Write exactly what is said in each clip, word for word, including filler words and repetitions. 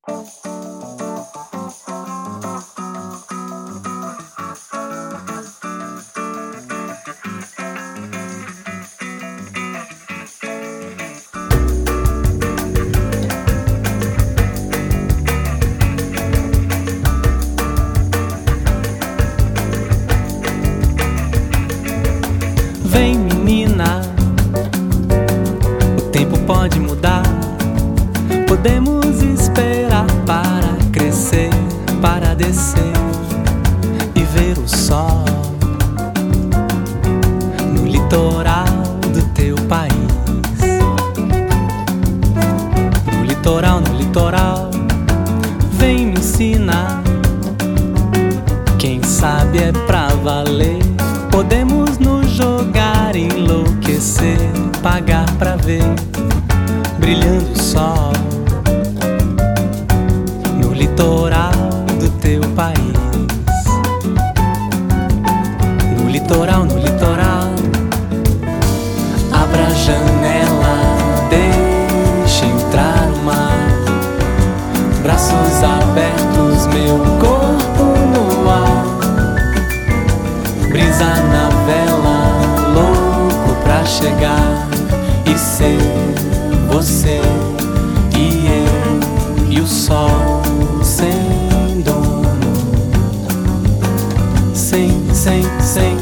Vem, menina, o tempo pode mudar. Podemos esperar para crescer, para descer e ver o sol no litoral do teu país. No litoral, no litoral, vem me ensinar. Quem sabe é pra valer. Podemos nos jogar, enlouquecer, pagar pra ver brilhando o sol no litoral do teu país. No litoral, no litoral, abra a janela, deixe entrar o mar. Braços abertos, meu corpo no ar. Brisa na vela, louco pra chegar e ser você e eu e o sol sem dono, sem, sem, sem.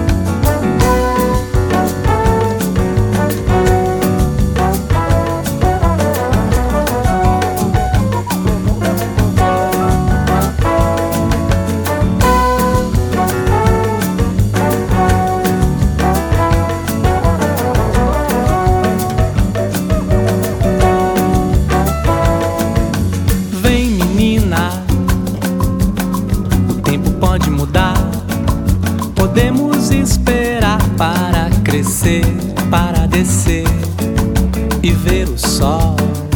Pode mudar, podemos esperar para crescer, para descer e ver o sol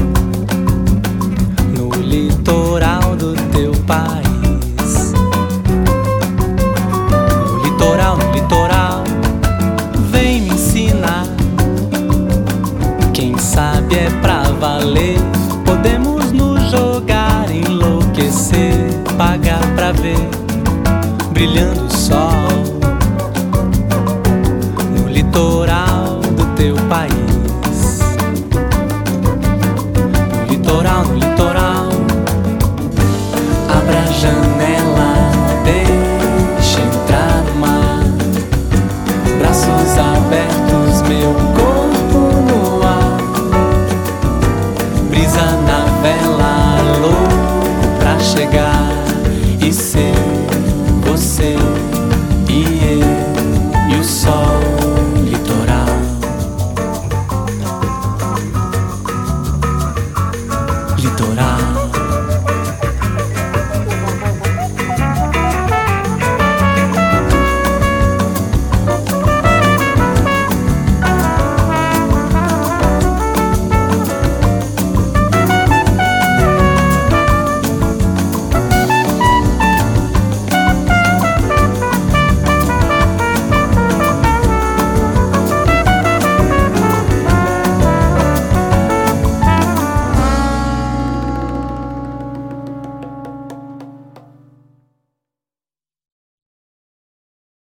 no litoral do teu país. No litoral, no litoral, vem me ensinar. Quem sabe é pra valer. Podemos nos jogar, enlouquecer, pagar pra ver brilhando o sol